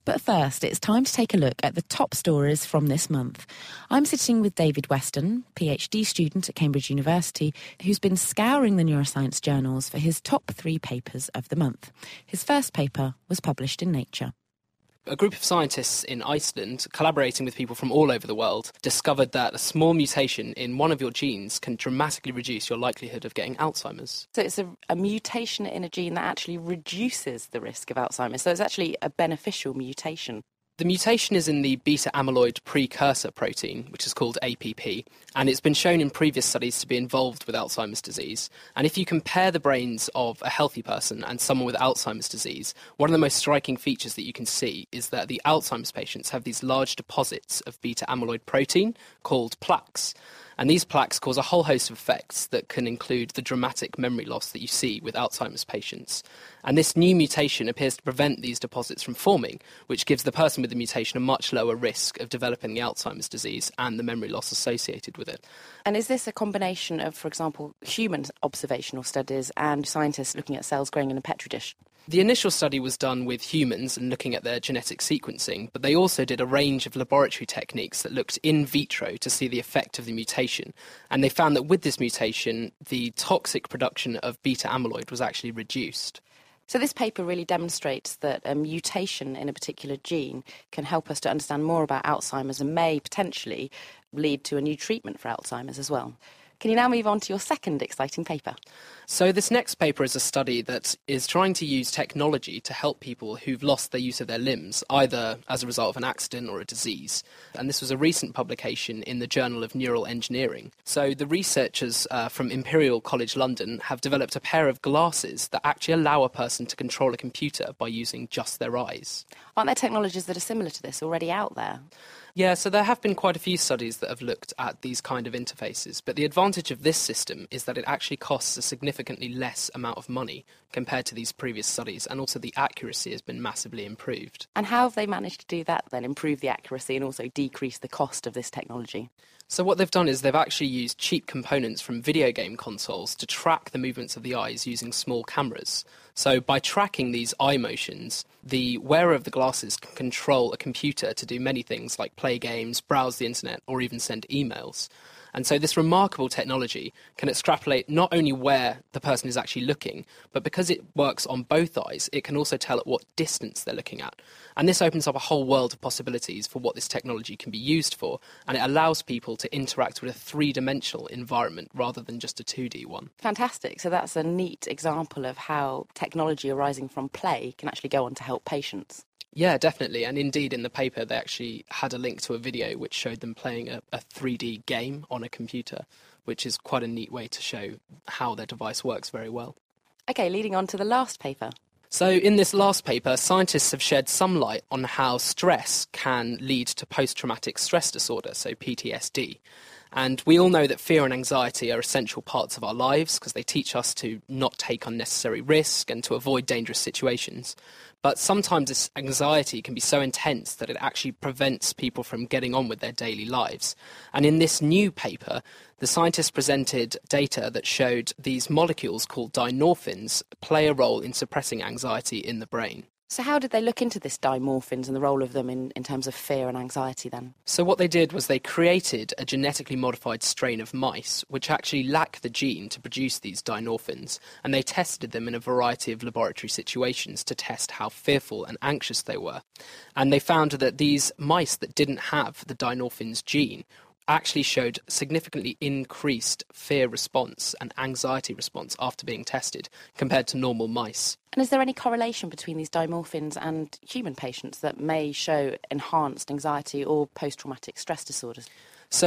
But first, it's time to take a look at the top stories from this month. I'm sitting with David Weston, PhD student at Cambridge University, who's been scouring the neuroscience journals for his top 3 papers of the month. His first paper was published in Nature. A group of scientists in Iceland, collaborating with people from all over the world, discovered that a small mutation in one of your genes can dramatically reduce your likelihood of getting Alzheimer's. So it's a mutation in a gene that actually reduces the risk of Alzheimer's. So it's actually a beneficial mutation. The mutation is in the beta-amyloid precursor protein, which is called APP, and it's been shown in previous studies to be involved with Alzheimer's disease. And if you compare the brains of a healthy person and someone with Alzheimer's disease, one of the most striking features that you can see is that the Alzheimer's patients have these large deposits of beta-amyloid protein called plaques. And these plaques cause a whole host of effects that can include the dramatic memory loss that you see with Alzheimer's patients. And this new mutation appears to prevent these deposits from forming, which gives the person with the mutation a much lower risk of developing the Alzheimer's disease and the memory loss associated with it. And is this a combination of, for example, human observational studies and scientists looking at cells growing in a petri dish? The initial study was done with humans and looking at their genetic sequencing, but they also did a range of laboratory techniques that looked in vitro to see the effect of the mutation. And they found that with this mutation, the toxic production of beta amyloid was actually reduced. So this paper really demonstrates that a mutation in a particular gene can help us to understand more about Alzheimer's and may potentially lead to a new treatment for Alzheimer's as well. Can you now move on to your second exciting paper? So this next paper is a study that is trying to use technology to help people who've lost their use of their limbs, either as a result of an accident or a disease. And this was a recent publication in the Journal of Neural Engineering. So the researchers from Imperial College London have developed a pair of glasses that actually allow a person to control a computer by using just their eyes. Aren't there technologies that are similar to this already out there? Yeah, so there have been quite a few studies that have looked at these kind of interfaces, but the advantage of this system is that it actually costs a significantly less amount of money compared to these previous studies, and also the accuracy has been massively improved. And how have they managed to do that then, improve the accuracy and also decrease the cost of this technology? So what they've done is they've actually used cheap components from video game consoles to track the movements of the eyes using small cameras. So by tracking these eye motions, the wearer of the glasses can control a computer to do many things like play games, browse the internet, or even send emails. And so this remarkable technology can extrapolate not only where the person is actually looking, but because it works on both eyes, it can also tell at what distance they're looking at. And this opens up a whole world of possibilities for what this technology can be used for, and it allows people to interact with a three-dimensional environment rather than just a 2D one. Fantastic. So that's a neat example of how technology arising from play can actually go on to help patients. Yeah, definitely. And indeed, in the paper, they actually had a link to a video which showed them playing a 3D game on a computer, which is quite a neat way to show how their device works very well. OK, leading on to the last paper. So in this last paper, scientists have shed some light on how stress can lead to post-traumatic stress disorder, so PTSD. And we all know that fear and anxiety are essential parts of our lives because they teach us to not take unnecessary risk and to avoid dangerous situations. But sometimes this anxiety can be so intense that it actually prevents people from getting on with their daily lives. And in this new paper, the scientists presented data that showed these molecules called dynorphins play a role in suppressing anxiety in the brain. So how did they look into this dynorphins and the role of them in terms of fear and anxiety then? So what they did was they created a genetically modified strain of mice which actually lack the gene to produce these dynorphins, and they tested them in a variety of laboratory situations to test how fearful and anxious they were. And they found that these mice that didn't have the dynorphins gene actually showed significantly increased fear response and anxiety response after being tested compared to normal mice. And is there any correlation between these dynorphins and human patients that may show enhanced anxiety or post-traumatic stress disorders? So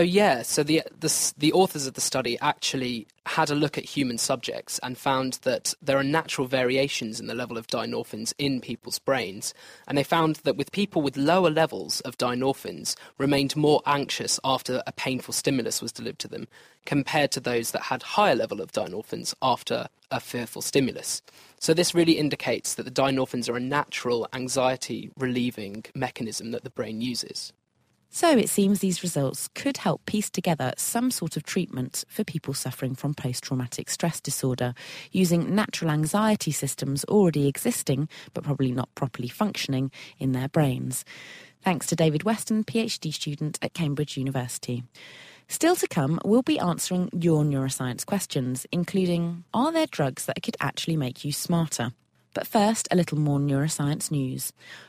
the authors of the study actually had a look at human subjects and found that there are natural variations in the level of dynorphins in people's brains. And they found that with people with lower levels of dynorphins remained more anxious after a painful stimulus was delivered to them compared to those that had higher level of dynorphins after a fearful stimulus. So this really indicates that the dynorphins are a natural anxiety relieving mechanism that the brain uses. So it seems these results could help piece together some sort of treatment for people suffering from post-traumatic stress disorder, using natural anxiety systems already existing, but probably not properly functioning, in their brains. Thanks to David Weston, PhD student at Cambridge University. Still to come, we'll be answering your neuroscience questions, including, are there drugs that could actually make you smarter? But first, a little more neuroscience news.